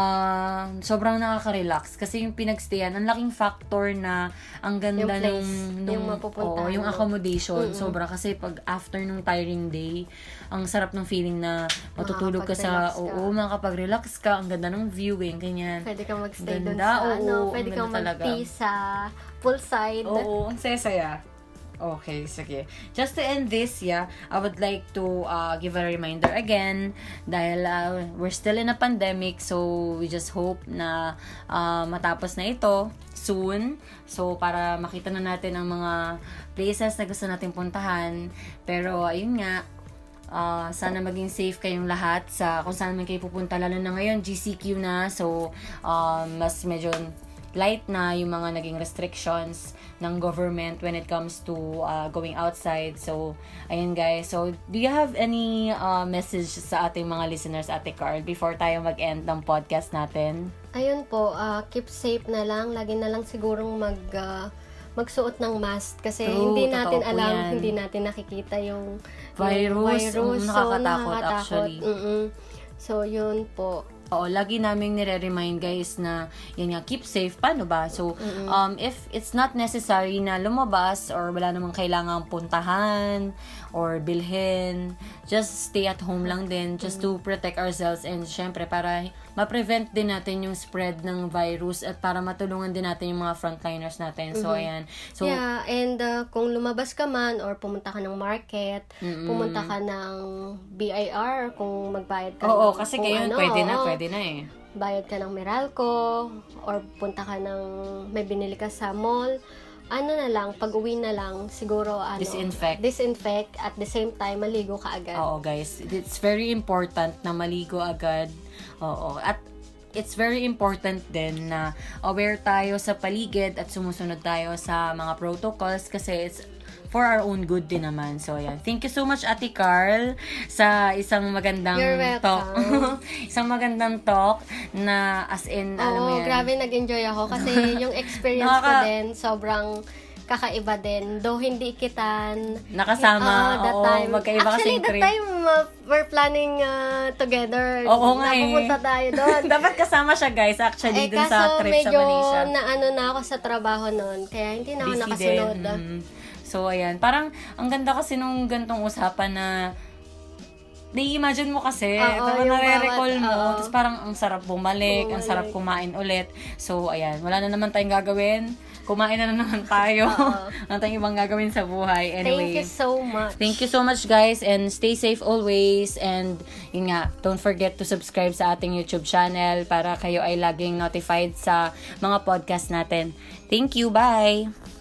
sobrang nakaka-relax. Kasi yung pinagstayan, ang laking factor na ang ganda yung mapupuntahan. Yung accommodation. Sobra kasi pag after nung tiring day, ang sarap ng feeling na matutulog ka sa, makakapag-relax ka, ang ganda ng view, ganyan. Pwede kang magstay doon sa, pwede kang mag-tea sa poolside. Oo, ang saya-saya. Okay, sige. Just to end this, I would like to give a reminder again dahil we're still in a pandemic, so we just hope na matapos na ito soon. So, para makita na natin ang mga places na gusto natin puntahan. Pero, ayun nga, sana maging safe kayong lahat sa kung saan man kayo pupunta, lalo na ngayon GCQ na, so mas medyo light na yung mga naging restrictions ng government when it comes to going outside. So ayun guys, so do you have any message sa ating mga listeners, Ate Carl, before tayo mag-end ng podcast natin? Ayun po, keep safe na lang, lagi na lang sigurong magsuot ng mask kasi hindi natin alam, hindi natin nakikita yung virus. Nakakatakot actually. So, yun po. Oo, lagi naming nire-remind guys na yun nga, keep safe. Paano ba? So, if it's not necessary na lumabas or wala namang kailangang puntahan or bilhin, just stay at home lang din just to protect ourselves and syempre para ma-prevent din natin yung spread ng virus at para matulungan din natin yung mga frontliners natin. So, ayan. So, and kung lumabas ka man or pumunta ka ng market, pumunta ka ng BIR kung magbayad ka. Oo, kasi ngayon pwede na eh. Bayad ka ng Meralco or punta ka ng may binili ka sa mall. Na lang, pag-uwi na lang, siguro, disinfect, at the same time, maligo ka agad. Oo, guys. It's very important na maligo agad. Oo. At it's very important din na aware tayo sa paligid at sumusunod tayo sa mga protocols kasi it's for our own good din naman. So, ayan. Thank you so much, Ate Carl, sa isang magandang talk. Isang magandang talk na as in, alam mo yan. Grabe nag-enjoy ako kasi yung experience ko din, sobrang kakaiba din. Though hindi kita nakasama, magkaiba kasi yung trip. Actually, that time, we're planning together. Oo nga Napupunta tayo doon. Dapat kasama siya, guys, actually, dun sa trip sa Malaysia. Kaso medyo na ako sa trabaho noon, kaya hindi na ako nakasunod. So, ayan. Parang, ang ganda kasi nung gantong usapan na na-imagine mo kasi, parang nare-recall mo, tapos parang ang sarap bumalik, ang sarap kumain ulit. So, ayan. Wala na naman tayong gagawin. Kumain na naman tayo. Wala tayong ibang gagawin sa buhay. Anyway, thank you so much. Thank you so much, guys, and stay safe always. And, yun nga, don't forget to subscribe sa ating YouTube channel para kayo ay laging notified sa mga podcast natin. Thank you. Bye!